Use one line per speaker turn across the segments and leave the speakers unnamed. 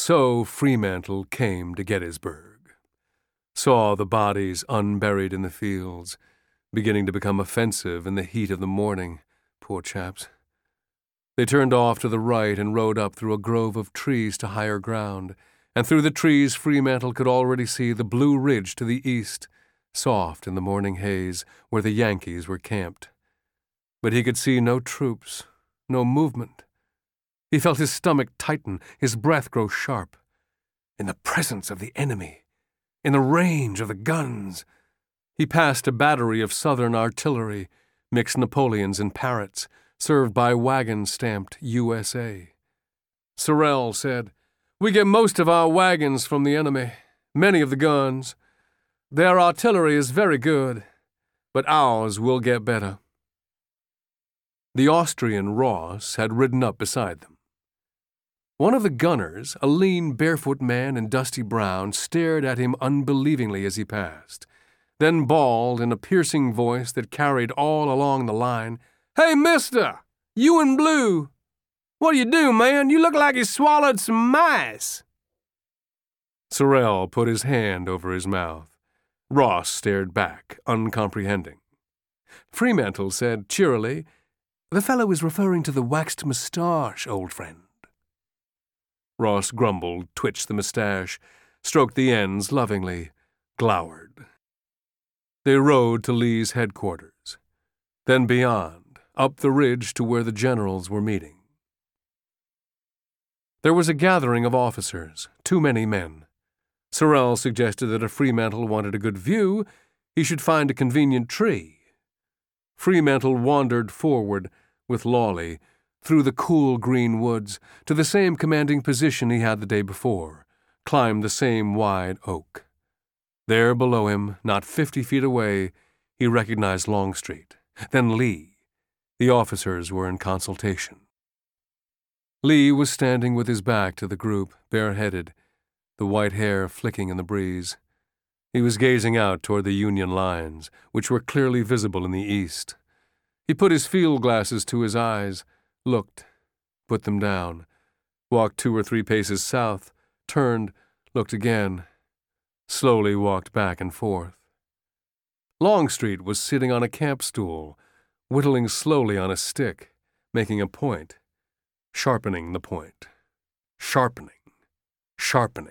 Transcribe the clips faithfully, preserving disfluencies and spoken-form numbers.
So Fremantle came to Gettysburg, saw the bodies unburied in the fields, beginning to become offensive in the heat of the morning, poor chaps. They turned off to the right and rode up through a grove of trees to higher ground, and through the trees Fremantle could already see the Blue Ridge to the east, soft in the morning haze, where the Yankees were camped. But he could see no troops, no movement. He felt his stomach tighten, his breath grow sharp. In the presence of the enemy, in the range of the guns. He passed a battery of Southern artillery, mixed Napoleons and Parrots, served by wagons stamped U S A. Sorrell said, "We get most of our wagons from the enemy, many of the guns. Their artillery is very good, but ours will get better." The Austrian Ross had ridden up beside them. One of the gunners, a lean, barefoot man in dusty brown, stared at him unbelievingly as he passed, then bawled in a piercing voice that carried all along the line, "Hey, mister! You in blue! What do you do, man? You look like you swallowed some mice!" Sorrell put his hand over his mouth. Ross stared back, uncomprehending. Fremantle said cheerily, "The fellow is referring to the waxed moustache, old friend." Ross grumbled, twitched the moustache, stroked the ends lovingly, glowered. They rode to Lee's headquarters, then beyond, up the ridge to where the generals were meeting. There was a gathering of officers, too many men. Sorrell suggested that if Fremantle wanted a good view, he should find a convenient tree. Fremantle wandered forward with Lawley, through the cool green woods, to the same commanding position he had the day before, climbed the same wide oak. There below him, not fifty feet away, he recognized Longstreet, then Lee. The officers were in consultation. Lee was standing with his back to the group, bareheaded, the white hair flicking in the breeze. He was gazing out toward the Union lines, which were clearly visible in the east. He put his field glasses to his eyes, looked, put them down, walked two or three paces south, turned, looked again, slowly walked back and forth. Longstreet was sitting on a camp stool, whittling slowly on a stick, making a point, sharpening the point, sharpening, sharpening.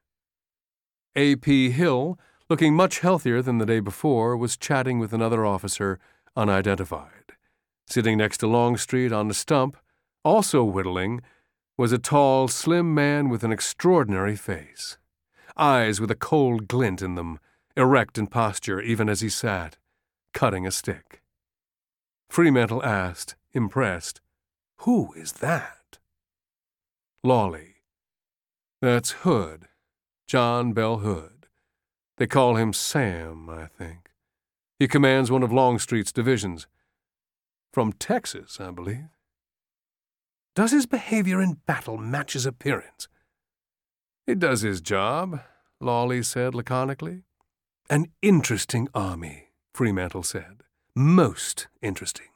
A P Hill, looking much healthier than the day before, was chatting with another officer, unidentified. Sitting next to Longstreet on the stump, also whittling, was a tall, slim man with an extraordinary face, eyes with a cold glint in them, erect in posture even as he sat, cutting a stick. Fremantle asked, impressed, "Who is that?" Lawley. "That's Hood, John Bell Hood. They call him Sam, I think. He commands one of Longstreet's divisions. From Texas, I believe." "Does his behavior in battle match his appearance?" "He does his job," Lawley said laconically. "An interesting army," Fremantle said. "Most interesting."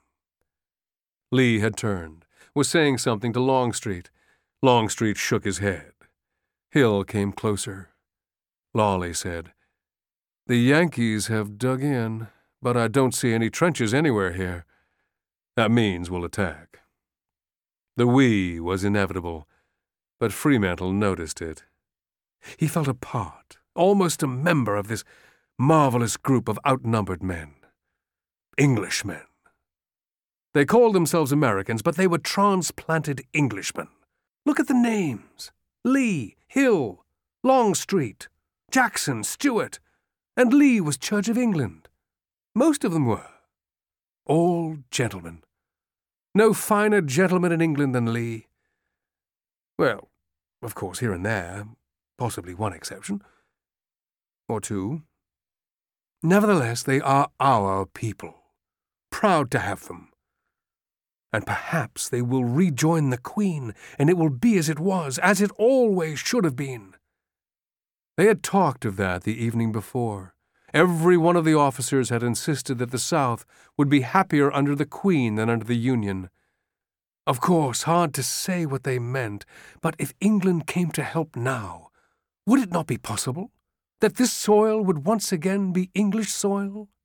Lee had turned, was saying something to Longstreet. Longstreet shook his head. Hill came closer. Lawley said, "The Yankees have dug in, but I don't see any trenches anywhere here. That means we'll attack." The we was inevitable, but Fremantle noticed it. He felt a part, almost a member of this marvelous group of outnumbered men. Englishmen. They called themselves Americans, but they were transplanted Englishmen. Look at the names. Lee, Hill, Longstreet, Jackson, Stuart, and Lee was Church of England. Most of them were. All gentlemen. No finer gentleman in England than Lee. Well, of course, here and there, possibly one exception. Or two. Nevertheless, they are our people. Proud to have them. And perhaps they will rejoin the Queen, and it will be as it was, as it always should have been. They had talked of that the evening before. Every one of the officers had insisted that the South would be happier under the Queen than under the Union. Of course, hard to say what they meant, but if England came to help now, would it not be possible that this soil would once again be English soil?